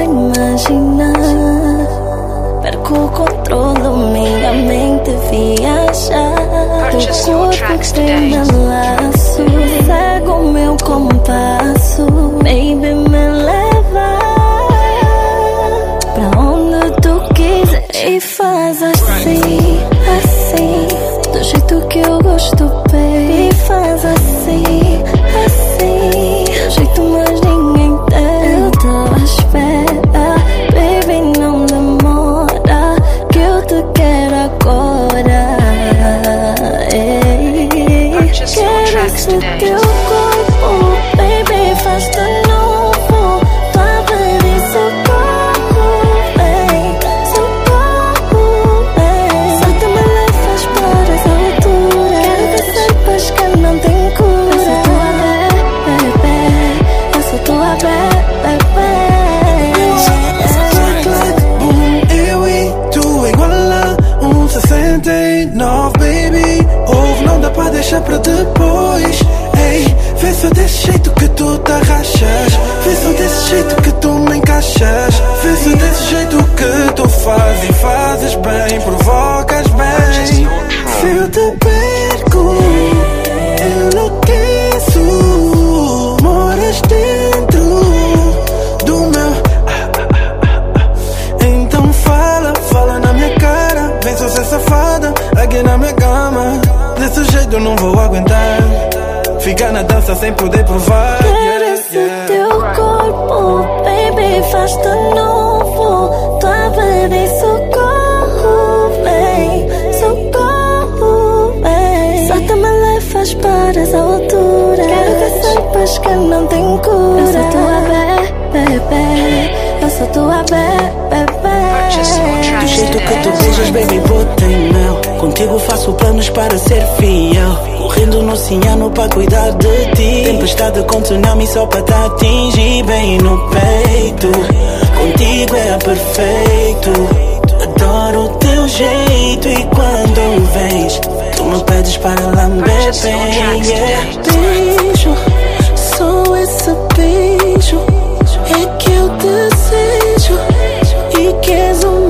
imaginar. Perco o controle, minha mente viaja. Teu corpo tem laço, segue o meu compasso. Baby, me leva pra onde tu quiser e faz assim, assim, do jeito que eu gosto, baby. E faz assim, assim, do jeito mais ninguém tem. Eu tô à espera, baby, não demora, que eu te quero agora. Ei, quero ser teu corpo, baby, faz de novo. Tua vida e socorro, vem, socorro, vem. Solta-me, levas para essa altura. Quero que saipas que não tem cura. Eu sou tua bebê. Eu e tu igual a 69, baby. Ouve, não dá pra deixar pra depois. Ei, vê só desse jeito que tu te arrachas. Vê só desse jeito que tu me encaixas. Vê só desse jeito que tu fazes. E fazes bem, provocas bem. Se eu te perco, enlouqueço. Moras dentro do meu. Então fala na minha cara. Vem só ser safada aqui na minha cama. Desse jeito eu não vou aguentar. Ficar na dança sem poder provar. Quero esse teu corpo, baby, faz de novo. Tua vida e socorro, vem, socorro, vem. Solta-me, levas para essa altura. Quero que saipas que não tem cura. Eu sou tua bebê, eu sou tua bebê. Do jeito que tu beijas, baby, bota em mel. Contigo faço planos para ser fiel. Correndo no oceano para cuidar de ti. Tempestade com tsunami só para te atingir bem no peito. Contigo é perfeito. Adoro o teu jeito. E quando vens, tu me pedes para lamber bem. Beijo, só esse beijo é que eu desejo. E queres o